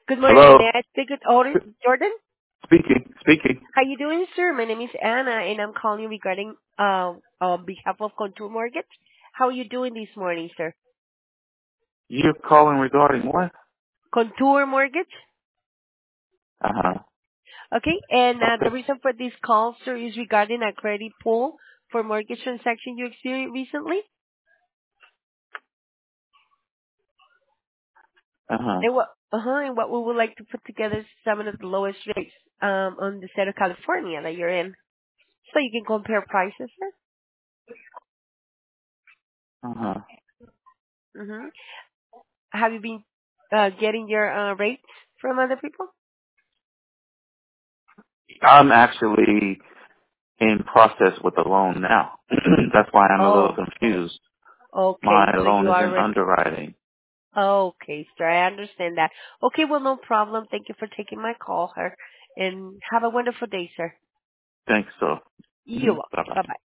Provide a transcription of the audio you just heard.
Good morning. Hello. May I speak with Jordan? Speaking. How you doing, sir? My name is Anna, and I'm calling you regarding on behalf of Contour Mortgage. How are you doing this morning, sir? You're calling regarding what? Contour Mortgage. Uh huh. Okay, and the Okay. reason for this call, sir, is regarding a credit pull for mortgage transaction you experienced recently, Uh huh. and what we would like to put together is some of the lowest rates on the state of California that you're in, so you can compare prices, sir. Uh huh. Mm-hmm. Have you been getting your rates from other people? I'm actually in process with the loan now. That's why I'm a little Oh, confused. My okay. So loan you is in already. underwriting. Okay, sir. I understand that. Okay, well, no problem. Thank you for taking my call, sir. And have a wonderful day, sir. Thanks, so. You're welcome. Bye bye. Bye-bye.